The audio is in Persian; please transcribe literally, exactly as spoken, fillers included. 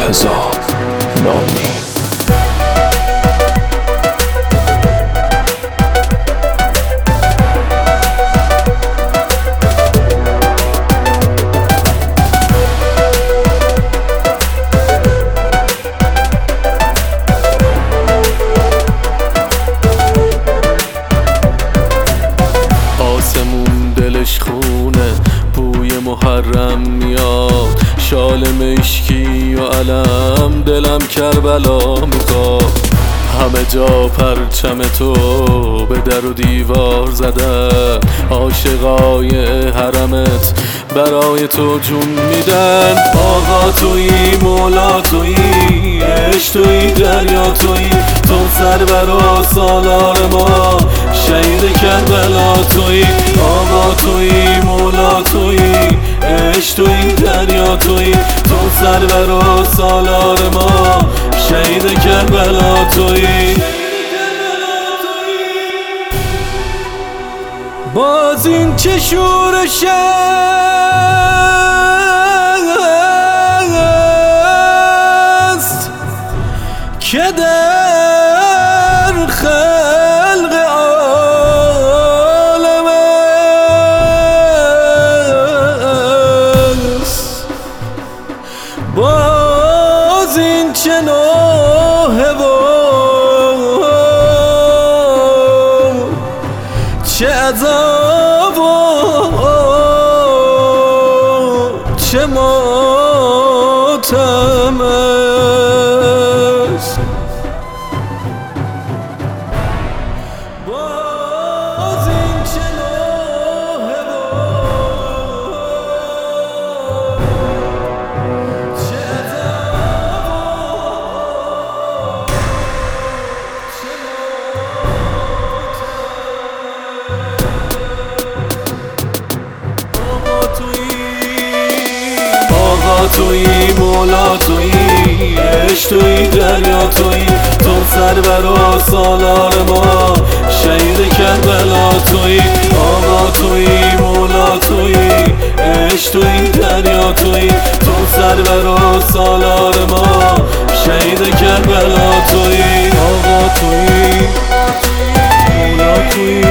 هزار نامی. آسمون دلش خونه، بوی محرم میاد، شال مشکی و علم، دلم کربلا میخواد. همه جا پرچم تو به در و دیوار زدن، عاشقای حرمت برای تو جون میدن. آقا تویی، مولا تویی، عشق تویی، دریا تویی، تو سرور و سالار ما، شهید کربلا تویی. آقا تویی، مولا تویی، عشق تویی، دریا تویی، تو سرور و سالار ما، شهید کربلا تویی. باز این چه شورش است که در خلق عالم است. باز این چه نوحه و چه عذاب و چه ماتم است. باز این چه نوحه و چه عذاب و چه تویی، مولا تویی، عشق تویی، دریا تویی، تو سرور و سالار ما، شهید کربلا تویی. آقا تویی، مولا تویی، عشق تویی، دریا تویی، تو سرور و سالار ما، شهید کربلا تویی. آقا تویی، مولا تویی،